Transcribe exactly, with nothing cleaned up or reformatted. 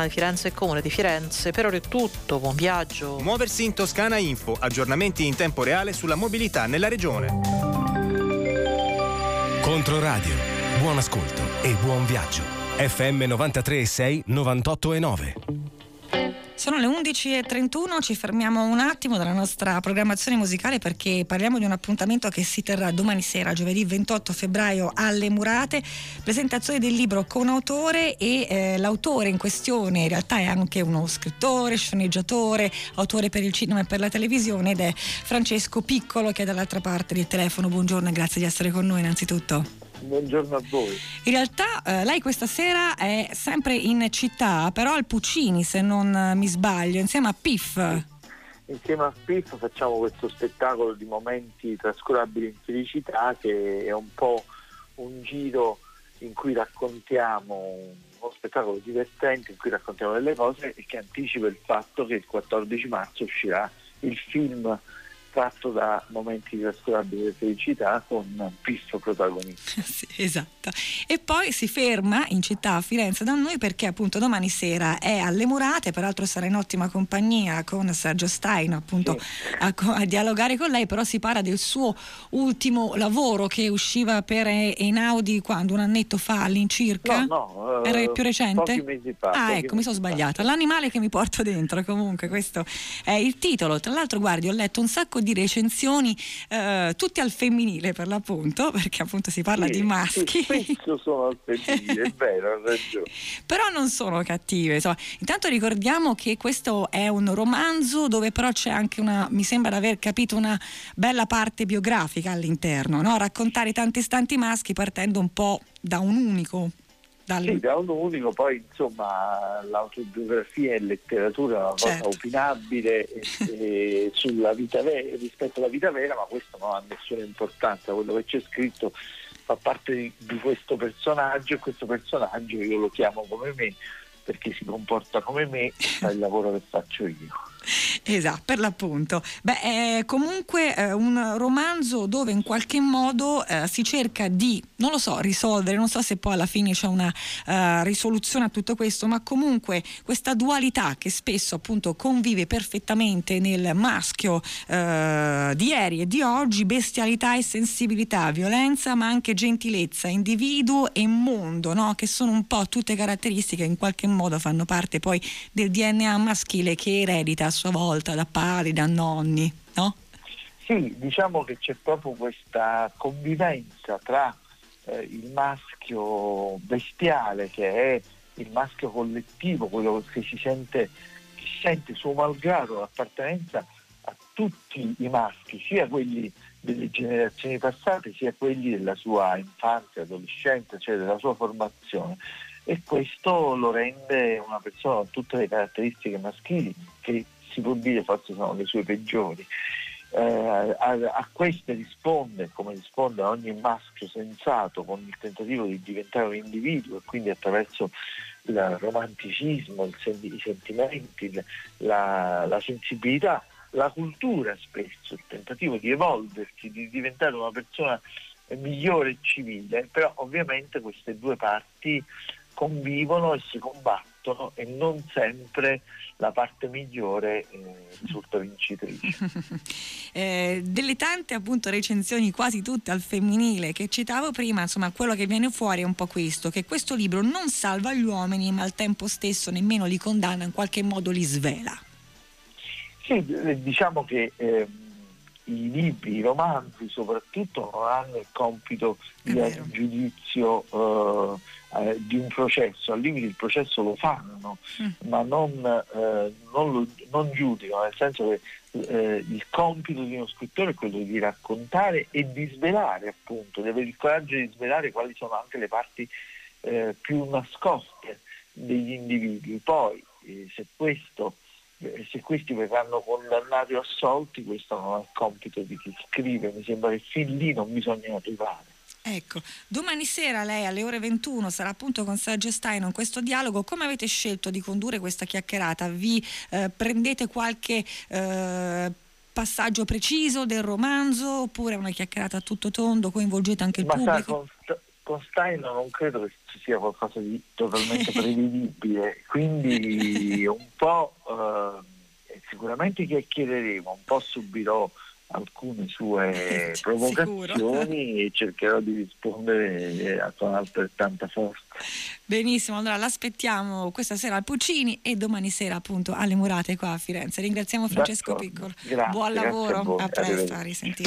metropolitana di Firenze e Comune di Firenze. Per ora è tutto, buon viaggio. Muoversi in Toscana Info, aggiornamenti in tempo reale sulla mobilità nella regione. Controradio, buon ascolto e buon viaggio. F M novantatré e sei, novantotto e nove. Sono le undici e trentuno, ci fermiamo un attimo dalla nostra programmazione musicale perché parliamo di un appuntamento che si terrà domani sera, giovedì ventotto febbraio alle Murate, presentazione del libro con autore e eh, l'autore in questione in realtà è anche uno scrittore, sceneggiatore, autore per il cinema e per la televisione ed è Francesco Piccolo che è dall'altra parte del telefono. Buongiorno e grazie di essere con noi innanzitutto. Buongiorno a voi. In realtà eh, lei questa sera è sempre in città, però al Puccini se non eh, mi sbaglio, insieme a Piff. Insieme a Piff facciamo questo spettacolo di momenti trascurabili in felicità che è un po' un giro in cui raccontiamo, uno spettacolo divertente in cui raccontiamo delle cose e che anticipa il fatto che il quattordici marzo uscirà il film tratto da momenti di trascurabile felicità con Piff protagonista. Sì, esatto. E poi si ferma in città a Firenze da noi perché appunto domani sera è alle Murate, peraltro sarà in ottima compagnia con Sergio Staino appunto sì. a, a dialogare con lei, però si parla del suo ultimo lavoro che usciva per Einaudi quando un annetto fa all'incirca? No, no, era il più recente? Pochi mesi fa. Ah, ecco, mi sono sbagliata. L'animale che mi porto dentro, comunque questo è il titolo. Tra l'altro guardi, ho letto un sacco di recensioni eh, tutte al femminile per l'appunto, perché appunto si parla sì, di maschi. Sì, spesso sono al femminile, è vero, ha ragione. Però non sono cattive, insomma. Intanto ricordiamo che questo è un romanzo dove però c'è anche una, mi sembra di aver capito, una bella parte biografica all'interno, no? Raccontare tanti istanti maschi partendo un po' da un unico. Dal... Sì, da un unico, poi insomma l'autobiografia e letteratura è una certo. cosa opinabile e, e sulla vita vera, rispetto alla vita vera, ma questo non ha nessuna importanza, quello che c'è scritto fa parte di, di questo personaggio e questo personaggio io lo chiamo come me perché si comporta come me e fa il lavoro che faccio io. Esatto, per l'appunto. Beh, è comunque eh, un romanzo dove in qualche modo eh, si cerca di, non lo so, risolvere, non so se poi alla fine c'è una uh, risoluzione a tutto questo, ma comunque questa dualità che spesso appunto convive perfettamente nel maschio uh, di ieri e di oggi, bestialità e sensibilità, violenza ma anche gentilezza, individuo e mondo, no? Che sono un po' tutte caratteristiche che in qualche modo fanno parte poi del D N A maschile che eredita a sua volta da padri, da nonni, no? Sì, diciamo che c'è proprio questa convivenza tra eh, il maschio bestiale, che è il maschio collettivo, quello che si sente, che sente suo malgrado l'appartenenza a tutti i maschi, sia quelli delle generazioni passate, sia quelli della sua infanzia, adolescenza, cioè della sua formazione. E questo lo rende una persona con tutte le caratteristiche maschili che si può dire forse sono le sue peggiori. Eh, a, a queste risponde, come risponde a ogni maschio sensato, con il tentativo di diventare un individuo e quindi attraverso il romanticismo, il sen- i sentimenti, il, la, la sensibilità, la cultura spesso, il tentativo di evolversi, di diventare una persona migliore e civile, però ovviamente queste due parti convivono e si combattono e non sempre la parte migliore eh, risulta vincitrice. eh, delle tante appunto recensioni, quasi tutte al femminile che citavo prima, insomma quello che viene fuori è un po' questo, che questo libro non salva gli uomini ma al tempo stesso nemmeno li condanna, in qualche modo li svela. Sì, diciamo che eh, i libri, i romanzi soprattutto non hanno il compito di dare un giudizio eh, eh, di un processo, al limite il processo lo fanno, mm. ma non, eh, non, lo, non giudicano, nel senso che eh, il compito di uno scrittore è quello di raccontare e di svelare, appunto, di avere il coraggio di svelare quali sono anche le parti eh, più nascoste degli individui. Poi eh, se questo se questi verranno condannati o assolti, questo non è il compito di chi scrive, mi sembra che fin lì non bisogna arrivare. Ecco, domani sera lei alle ore ventuno sarà appunto con Sergio Staino in questo dialogo. Come avete scelto di condurre questa chiacchierata? Vi eh, prendete qualche eh, passaggio preciso del romanzo oppure una chiacchierata a tutto tondo, coinvolgete anche il Ma pubblico? Sa, con, con Staino non credo che ci sia qualcosa di totalmente prevedibile, quindi un po' eh, sicuramente chiacchiereremo, un po' subirò alcune sue provocazioni e cercherò di rispondere con altrettanta forza. Benissimo, allora l'aspettiamo questa sera al Puccini e domani sera appunto alle Murate qua a Firenze. Ringraziamo Francesco D'accordo. Piccolo. Grazie, Buon lavoro, grazie a voi. a presto, a risentire.